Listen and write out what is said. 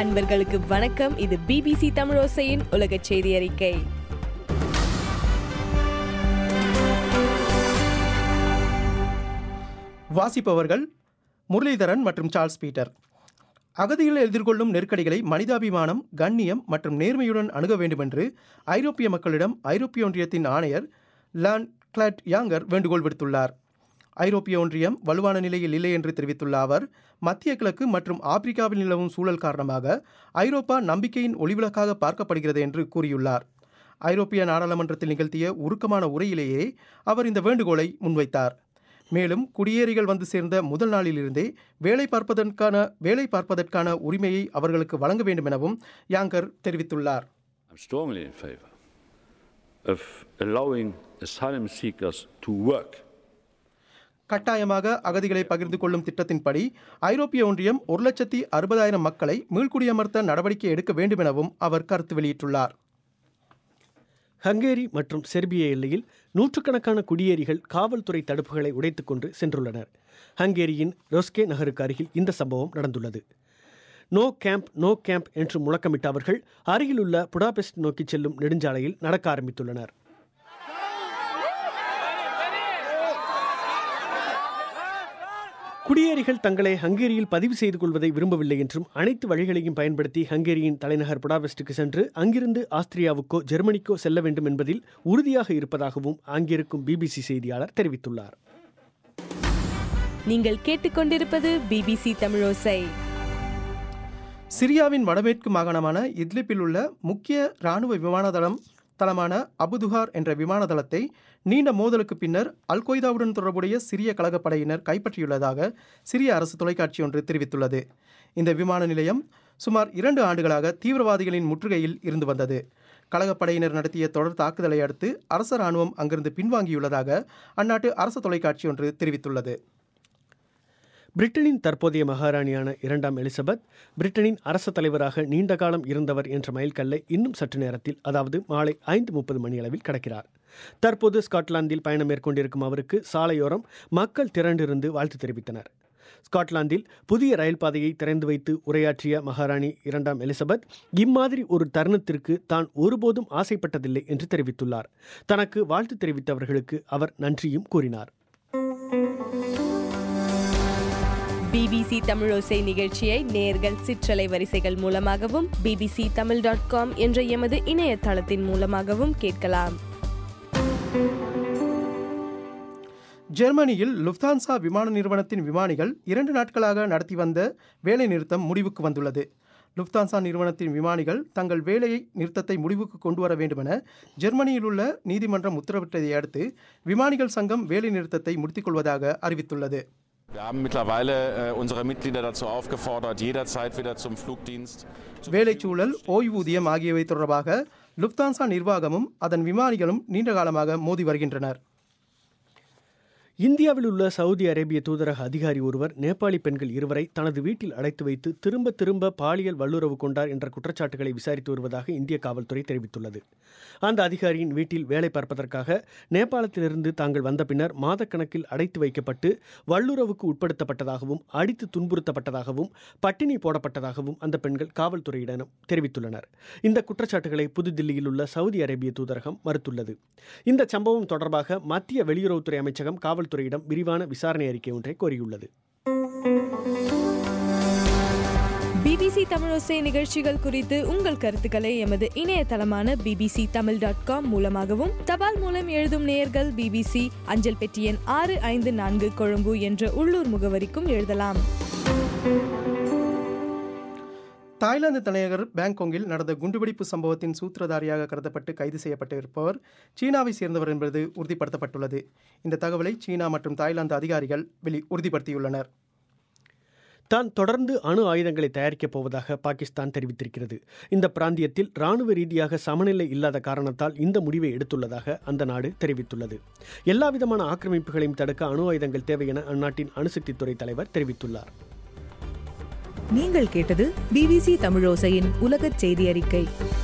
அன்பர்களுக்கு வணக்கம். இது பிபிசி தமிழோசையின் உலக செய்தி அறிக்கை. வாசிப்பவர்கள் முரளிதரன் மற்றும் சார்ல்ஸ் பீட்டர். அகதிகள் எதிர்கொள்ளும் நெருக்கடிகளை மனிதாபிமானம், கண்ணியம் மற்றும் நேர்மையுடன் அணுக வேண்டும் என்று ஐரோப்பிய மக்களிடம் ஐரோப்பிய ஒன்றியத்தின் ஆணையர் லான் கிளாட் யாங்கர் வேண்டுகோள் விடுத்துள்ளார். ஐரோப்பிய ஒன்றியம் வலுவான நிலையில் இல்லை என்று தெரிவித்துள்ள அவர், மத்திய கிழக்கு மற்றும் ஆப்பிரிக்காவில் நிலவும் சூழல் காரணமாக ஐரோப்பா நம்பிக்கையின் ஒளிவிளக்காக பார்க்கப்படுகிறது என்று கூறியுள்ளார். ஐரோப்பிய நாடாளுமன்றத்தில் நிகழ்த்திய உருக்கமான உரையிலேயே அவர் இந்த வேண்டுகோளை முன்வைத்தார். மேலும் குடியேறிகள் வந்து சேர்ந்த முதல் நாளிலிருந்தே வேலை பார்ப்பதற்கான உரிமையை அவர்களுக்கு வழங்க வேண்டும் எனவும் யாங்கர் தெரிவித்துள்ளார். கட்டாயமாக அகதிகளை பகிர்ந்து கொள்ளும் திட்டத்தின்படி ஐரோப்பிய ஒன்றியம் 1,60,000 மக்களை மீள்குடியமர்த்த நடவடிக்கை எடுக்க வேண்டும் எனவும் அவர் கருத்து வெளியிட்டுள்ளார். ஹங்கேரி மற்றும் செர்பிய எல்லையில் நூற்றுக்கணக்கான குடியேறிகள் காவல்துறை தடுப்புகளை உடைத்துக் கொண்டு சென்றுள்ளனர். ஹங்கேரியின் ரோஸ்கே நகருக்கு அருகில் இந்த சம்பவம் நடந்துள்ளது. நோ கேம்ப் என்று முழக்கமிட்ட அவர்கள் அருகிலுள்ள புடாபெஸ்ட் நோக்கி செல்லும் நெடுஞ்சாலையில் நடக்க ஆரம்பித்துள்ளனர். குடியேறிகள் தங்களை ஹங்கேரியில் பதிவு செய்து கொள்வதை விரும்பவில்லை என்றும் அனைத்து வழிகளையும் பயன்படுத்தி ஹங்கேரியின் தலைநகர் புடாபெஸ்டுக்கு சென்று அங்கிருந்து ஆஸ்திரியாவுக்கோ ஜெர்மனிக்கோ செல்ல வேண்டும் என்பதில் உறுதியாக இருப்பதாகவும் அங்கிருக்கும் பிபிசி செய்தியாளர் தெரிவித்துள்ளார். நீங்கள் கேட்டுக்கொண்டிருப்பது பிபிசி தமிழோசை. சிரியாவின் வடமேற்கு மாகாணமான இத்லிப்பில் உள்ள முக்கிய இராணுவ விமான தளமான அபுதுஹார் என்ற விமான தளத்தை நீண்ட மோதலுக்கு பின்னர் அல்-கொய்தாவுடன் தொடர்புடைய சிரிய கழகப்படையினர் கைப்பற்றியுள்ளதாக சிரிய அரசு தொலைக்காட்சி ஒன்று தெரிவித்துள்ளது. இந்த விமான நிலையம் சுமார் 2 ஆண்டுகளாக தீவிரவாதிகளின் முற்றுகையில் இருந்து வந்தது. கழகப்படையினர் நடத்திய தொடர் தாக்குதலை அடுத்து அரச இராணுவம் அங்கிருந்து பின்வாங்கியுள்ளதாக அந்நாட்டு அரசு தொலைக்காட்சி ஒன்று தெரிவித்துள்ளது. பிரிட்டனின் தற்போதைய மகாராணியான 2ஆம் எலிசபெத் பிரிட்டனின் அரச தலைவராக நீண்ட காலம் இருந்தவர் என்ற மைல்கல்லை இன்னும் சற்று நேரத்தில், அதாவது மாலை 5:30 மணியளவில் கடக்கிறார். தற்போது ஸ்காட்லாந்தில் பயணம் மேற்கொண்டிருக்கும் அவருக்கு சாலையோரம் மக்கள் திரண்டிருந்து வாழ்த்து தெரிவித்தனர். ஸ்காட்லாந்தில் புதிய ரயில் பாதையை திறந்து வைத்து உரையாற்றிய மகாராணி 2ஆம் எலிசபெத் இம்மாதிரி ஒரு தருணத்திற்கு தான் ஒருபோதும் ஆசைப்பட்டதில்லை என்று தெரிவித்துள்ளார். தனக்கு வாழ்த்து தெரிவித்தவர்களுக்கு அவர் நன்றியும் கூறினார். பிபிசி தமிழோசை நிகழ்ச்சியை நேயர்கள் சிற்றலை வரிசைகள் மூலமாகவும் bbctamil.com என்ற எமது இணையதளத்தின் மூலமாகவும் கேட்கலாம். ஜெர்மனியில் லுஃப்தான்சா விமான நிறுவனத்தின் விமானிகள் 2 நாட்களாக நடத்தி வந்த வேலை நிறுத்தம் முடிவுக்கு வந்துள்ளது. லுஃப்தான்சா நிறுவனத்தின் விமானிகள் தங்கள் வேலையை நிறுத்தத்தை முடிவுக்கு கொண்டு வர வேண்டுமென ஜெர்மனியில் உள்ள நீதிமன்றம் உத்தரவிட்டதை அடுத்து விமானிகள் சங்கம் வேலை நிறுத்தத்தை முடித்துக் கொள்வதாக அறிவித்துள்ளது. Wir haben mittlerweile unsere Mitglieder dazu aufgefordert, jederzeit wieder zum Flugdienst. வேலைச்சூழல், ஓய்வூதியம் ஆகியவை தொடர்பாக லுஃப்தான்சா நிர்வாகமும் அதன் விமானிகளும் நீண்ட காலமாக மோதி வருகின்றனர். இந்தியாவில் உள்ள சவுதி அரேபிய தூதரக அதிகாரி ஒருவர் நேபாளி பெண்கள் 2 தனது வீட்டில் அடைத்து வைத்து திரும்ப பாலியல் வல்லுறவு கொண்டார் என்ற குற்றச்சாட்டுகளை விசாரித்து வருவதாக இந்திய காவல்துறை தெரிவித்துள்ளது. அந்த அதிகாரியின் வீட்டில் வேலை பார்ப்பதற்காக நேபாளத்திலிருந்து தாங்கள் வந்த பின்னர் மாதக்கணக்கில் அடைத்து வைக்கப்பட்டு வல்லுறவுக்கு உட்படுத்தப்பட்டதாகவும் அடித்து துன்புறுத்தப்பட்டதாகவும் பட்டினி போடப்பட்டதாகவும் அந்த பெண்கள் காவல்துறையிடம் தெரிவித்துள்ளனர். இந்த குற்றச்சாட்டுகளை புதுதில்லியில் உள்ள சவுதி அரேபிய தூதரகம் மறுத்துள்ளது. இந்த சம்பவம் தொடர்பாக மத்திய வெளியுறவுத்துறை அமைச்சகம் காவல்துறையிடம் விரிவான விசாரணை அறிக்கை ஒன்றை கோரியுள்ளது. பிபிசி தமிழோசை நிகழ்ச்சிகள் குறித்து உங்கள் கருத்துக்களை எமது இணையதளமான bbctamil.com மூலமாகவும், தபால் மூலம் எழுதும் நேயர்கள் பிபிசி அஞ்சல் பெட்டி எண் 654 கொழும்பு என்ற உள்ளூர் முகவரிக்கும் எழுதலாம். தாய்லாந்து தலைநகர் பாங்காங்கில் நடந்த குண்டுவெடிப்பு சம்பவத்தின் சூத்திரதாரியாக கருதப்பட்டு கைது செய்யப்பட்டிருப்பவர் சீனாவை சேர்ந்தவர் என்பது உறுதிப்படுத்தப்பட்டுள்ளது. இந்த தகவலை சீனா மற்றும் தாய்லாந்து அதிகாரிகள் உறுதிப்படுத்தியுள்ளனர். தான் தொடர்ந்து அணு ஆயுதங்களை தயாரிக்கப் போவதாக பாகிஸ்தான் தெரிவித்திருக்கிறது. இந்த பிராந்தியத்தில் இராணுவ ரீதியாக சமநிலை இல்லாத காரணத்தால் இந்த முடிவை எடுத்துள்ளதாக அந்த நாடு தெரிவித்துள்ளது. எல்லாவிதமான ஆக்கிரமிப்புகளையும் தடுக்க அணு ஆயுதங்கள் தேவை என அந்நாட்டின் அணுசக்தித்துறை தலைவர் தெரிவித்துள்ளார். நீங்கள் கேட்டது பிபிசி தமிழோசையின் உலகச் செய்தி அறிக்கை.